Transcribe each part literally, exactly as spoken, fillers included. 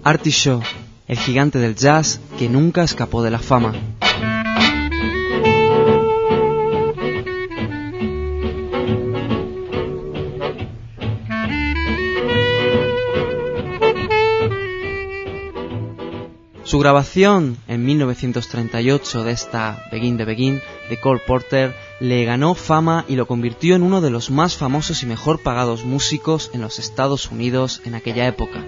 Artie Shaw, el gigante del jazz que nunca escapó de la fama. Su grabación en mil novecientos treinta y ocho de esta Begin the Begin de Cole Porter le ganó fama y lo convirtió en uno de los más famosos y mejor pagados músicos en los Estados Unidos en aquella época.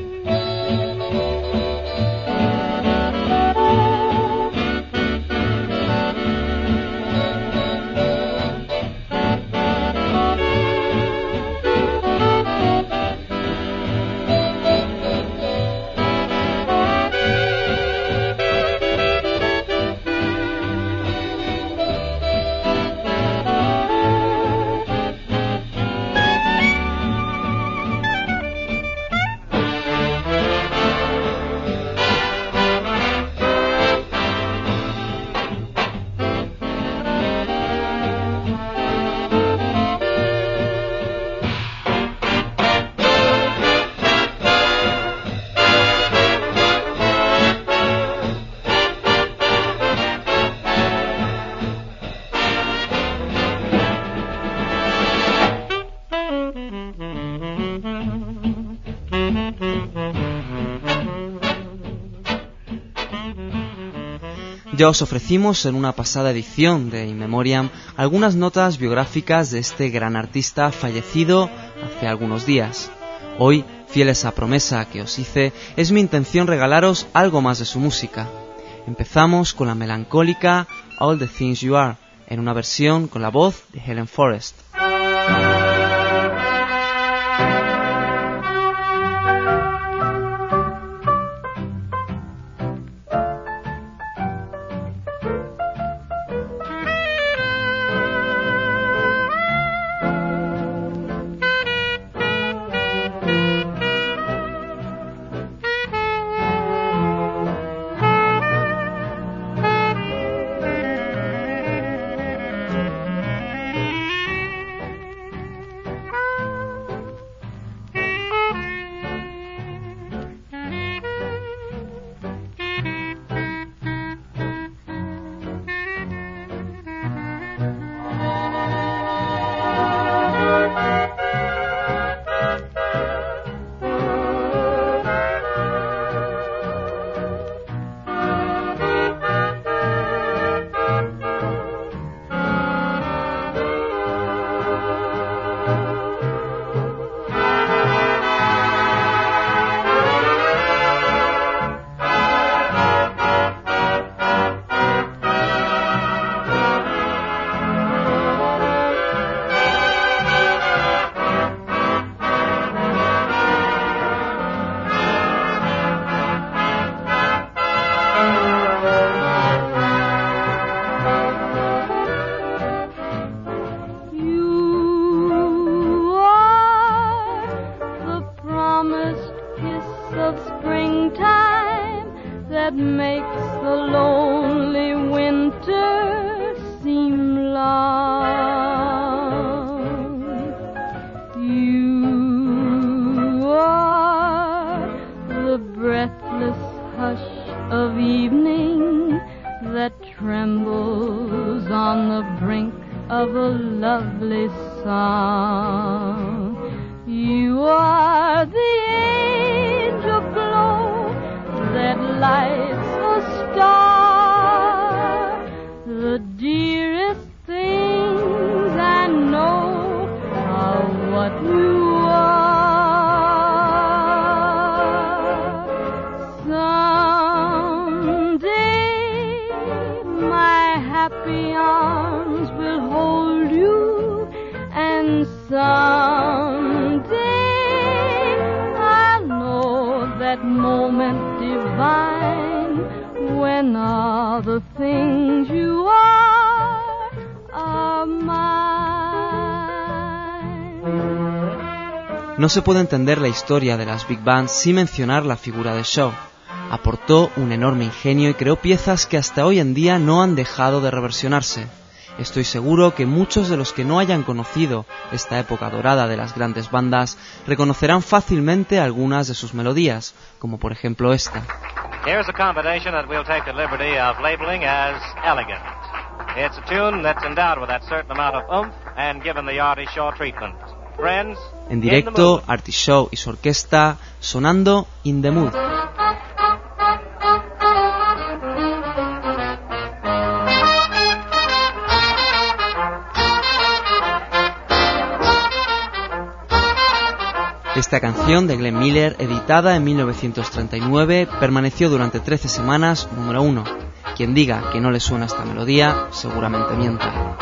Ya os ofrecimos en una pasada edición de In Memoriam algunas notas biográficas de este gran artista fallecido hace algunos días. Hoy, fiel a esa promesa que os hice, es mi intención regalaros algo más de su música. Empezamos con la melancólica All the Things You Are, en una versión con la voz de Helen Forrest. No se puede entender la historia de las big bands sin mencionar la figura de Shaw. Aportó un enorme ingenio y creó piezas que hasta hoy en día no han dejado de reversionarse. Estoy seguro que muchos de los que no hayan conocido esta época dorada de las grandes bandas reconocerán fácilmente algunas de sus melodías, como por ejemplo esta. Here's a combination that we'll take the liberty of labeling as elegant. It's a tune that's endowed with that certain amount of oomph and given the Artie Shaw treatment. Friends, en directo, Artie Shaw y su orquesta sonando In the Mood. Esta canción de Glenn Miller, editada en mil novecientos treinta y nueve, permaneció durante trece semanas número uno. Quien diga que no le suena esta melodía, seguramente miente.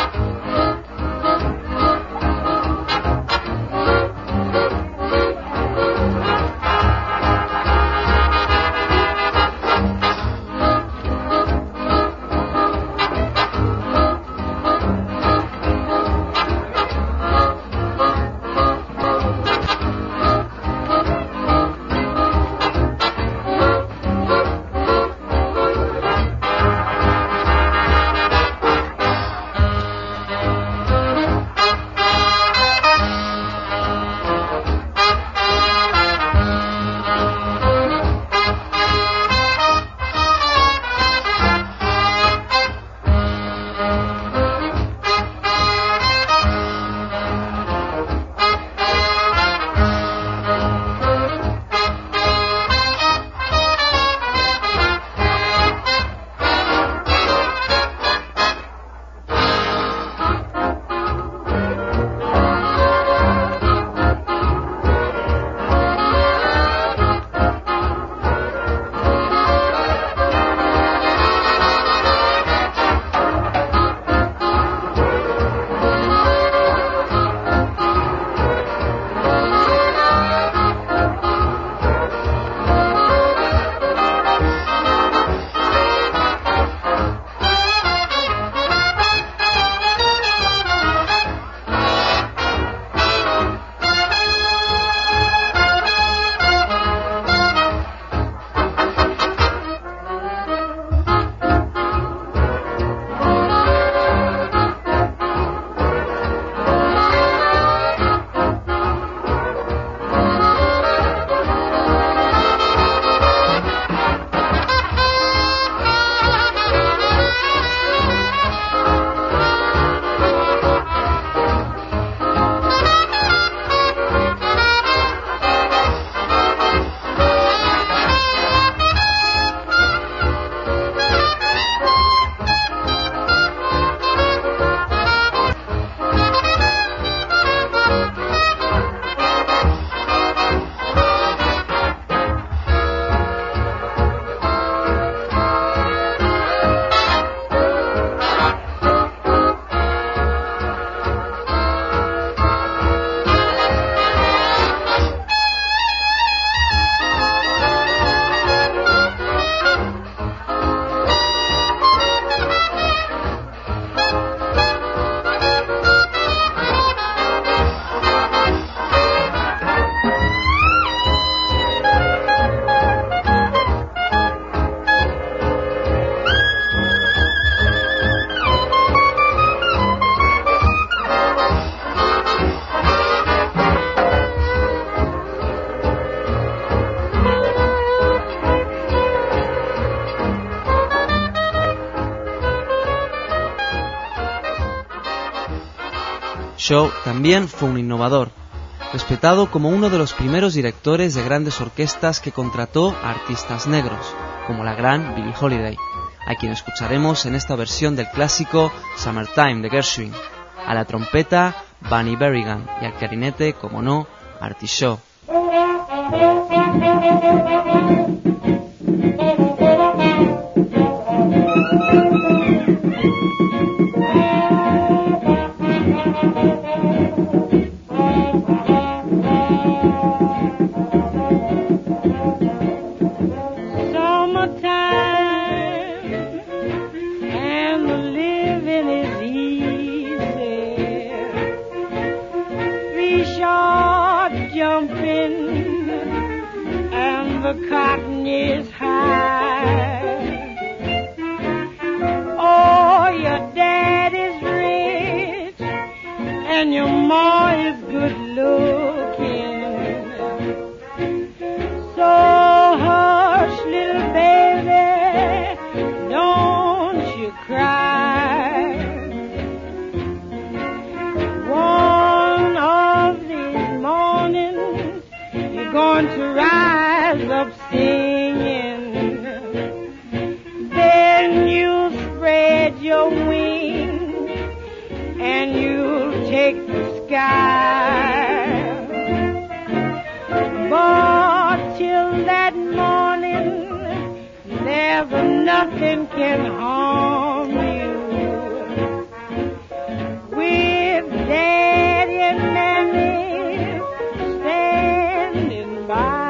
Shaw también fue un innovador, respetado como uno de los primeros directores de grandes orquestas que contrató a artistas negros, como la gran Billie Holiday, a quien escucharemos en esta versión del clásico Summertime de Gershwin, a la trompeta Bunny Berrigan y al clarinete, como no, Artie Shaw. Cotton is high. Oh, your daddy's rich. going to rise up singing. Then you spread your wings and you'll take the sky. But till that morning, there's nothing can harm you. With Daddy and Mammy standing by.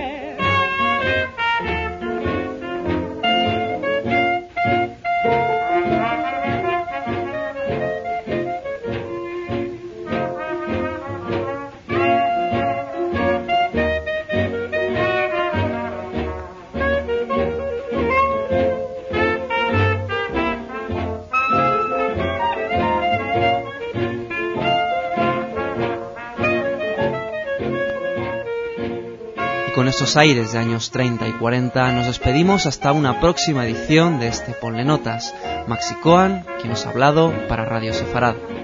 Con estos aires de años treinta y cuarenta nos despedimos hasta una próxima edición de este Ponle Notas. Maxi Coan, quien os ha hablado para Radio Sefarad.